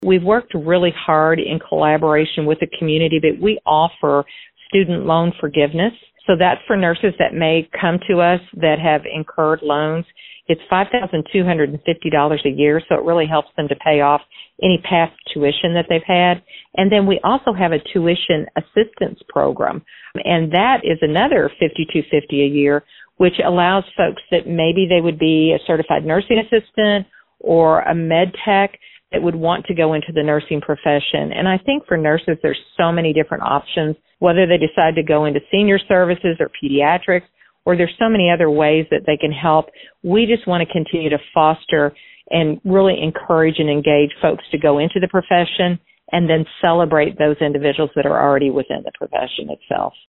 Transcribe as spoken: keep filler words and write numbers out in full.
We've worked really hard in collaboration with the community, but we offer student loan forgiveness. So that's for nurses that may come to us that have incurred loans. It's five thousand two hundred fifty dollars a year, so it really helps them to pay off any past tuition that they've had. And then we also have a tuition assistance program, and that is another fifty-two fifty a year, which allows folks that maybe they would be a certified nursing assistant or a med tech that would want to go into the nursing profession. And I think for nurses, there's so many different options, whether they decide to go into senior services or pediatrics, or there's so many other ways that they can help. We just want to continue to foster and really encourage and engage folks to go into the profession and then celebrate those individuals that are already within the profession itself.